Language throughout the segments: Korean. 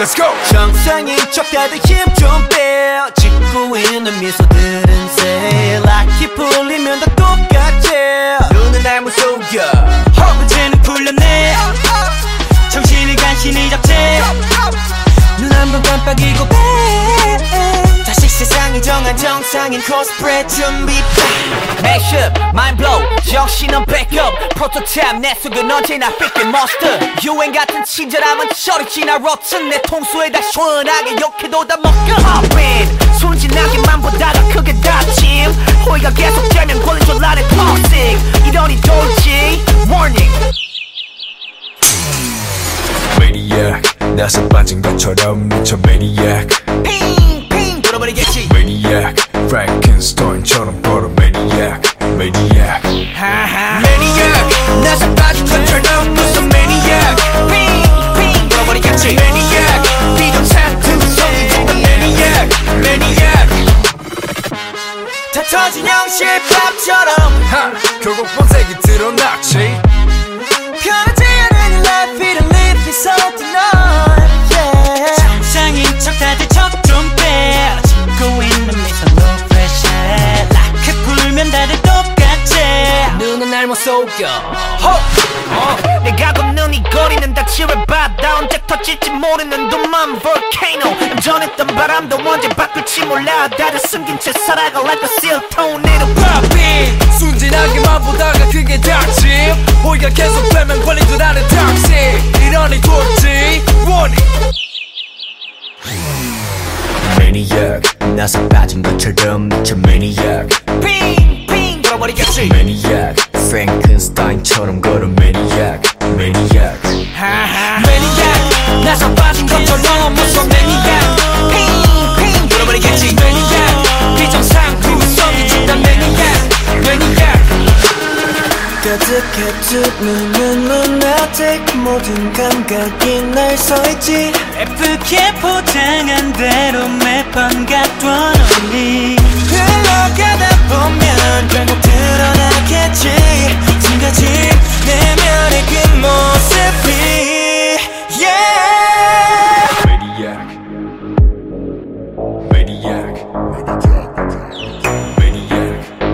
Let's go. 정상인 척 다들 힘 좀 빼. 짓고 있는 미소들은 say 락이 풀리면 다 똑같지. 눈은 날 무속여. 문제는 풀렸네. 정신을 간신히 잡채. 눈 한 번 깜빡이고 빼. 다시 세상이 정한 정상인 코스프레 준비. Mashup, mind blow, 정신은 backup. 프로토타입 내 속은 언제나 삐끗 monster. 유행 같은 친절함은 저리 지나 rotten. 내 통수에다 시원하게 욕해도 다 먹여. Hop in, 순진하게만 보다가 크게 다침. 호의가 계속되면 권리줄 안에 toxic. 이러니 돌지 warning. Maniac, 나서 빠진 것처럼 미쳐 Maniac. 핑핑 돌아버리겠지. Maniac, Frankenstein처럼 걸어 Maniac. Maniac, Maniac, 나서 빠진 것처럼 무슨 Maniac. 핑핑 돌아버리겠지. Maniac, 비정상은 무성이 정말 Maniac. Maniac, 다 터진 형실밥처럼 결국 본색이 드러났지. 편하지 않은 life, it live is so tonight. Yeah. 정상인 척 다들 척 좀 빼. 짓고 있는 미소 no pressure. 락해 풀면 다들 똑같지. 눈은 날 못 속여. 내가 걷는 이 거리는 다 지뢰바다. 언제 터질지 모르는 둠만 volcano. 전했던 바람도 언제 바꿀지 몰라. 다들 숨긴 채 살아가 like a seal tornado. Poppy, 순진하게만 보다가 그게 닥침. 호의가 계속되면 권리줄 안에 toxic. 이러니 돌지 warning. Maniac, 나서 빠진 것처럼 미쳐 Maniac. 핑핑 돌아버리겠지. Maniac, Frankenstein처럼 걸어 Maniac. Maniac, Maniac, 나서 빠진 것처럼 무슨 Maniac. 핑핑 돌아버리겠지. Maniac, 비정상의 무성이 중단 Maniac. Maniac. 가득해 두 눈은 lunatic. 모든 감각이 날 서있지. 예쁘게 포장한 대로 매번 갖던 only. 흘러가다 보면 결국 드러나겠지. 지금까지 내면의 그 모습이. Yeah. Maniac, Maniac, Maniac,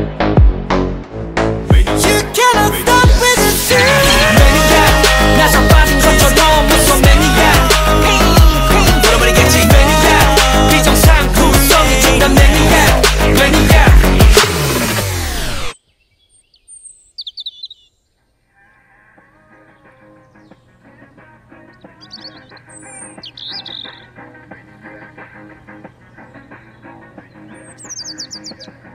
Maniac. You cannot stop with the shit. Maniac, 나서 빠진 것처럼 무슨 Maniac. 핑핑 돌아버리겠지. Maniac, 비정상 구성이 중단 Maniac. Maniac. Maniac.